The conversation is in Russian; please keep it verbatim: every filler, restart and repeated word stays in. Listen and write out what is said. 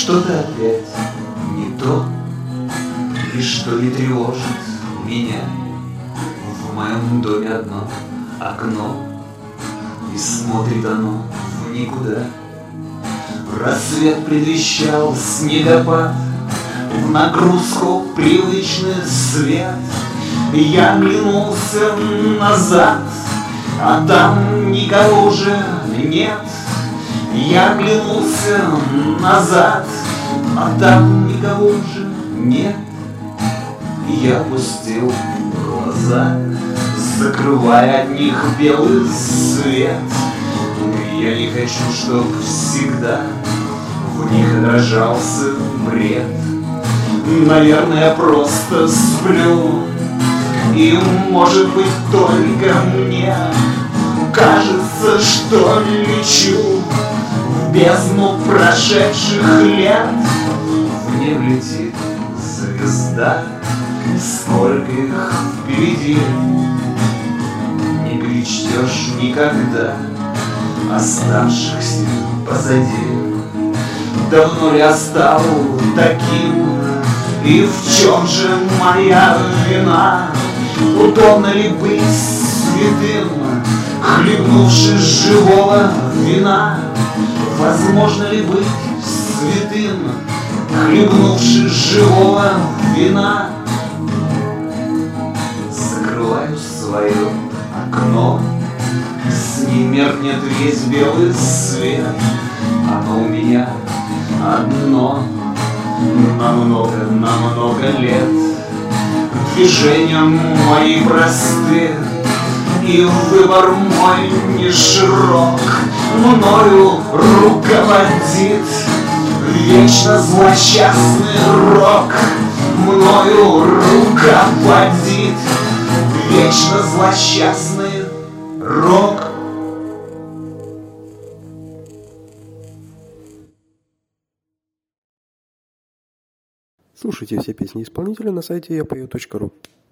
что-то опять не то, и что не тревожит меня. В моем доме одно окно, и смотрит оно в никуда. Рассвет предвещал снегопад, в нагрузку привычный свет. Я оглянулся назад, а там никого уже нет. Я оглянулся назад, а там никого уже нет. Я опустил глаза, закрывая от них белый свет. Я не хочу, чтоб всегда в них отражался бред. Наверное, я просто сплю, и, может быть, только мне кажется, что лечу в бездну прошедших лет. В небо летит звезда, сколько их впереди, не перечтешь никогда оставшихся позади. Давно ли я стал таким, и в чем же моя вина? Удобно ли быть святым, хлебнувши живого вина? Возможно ли быть святым, хлебнувши живого вина? Закрываю свое окно, с ним меркнет весь белый свет. Оно у меня одно на много, на много лет. Движения мои просты, и выбор мой не широк. Мною руководит вечно злосчастный рок. Мною руководит вечно злосчастный рок. Слушайте все песни исполнителя на сайте я пою точка ру.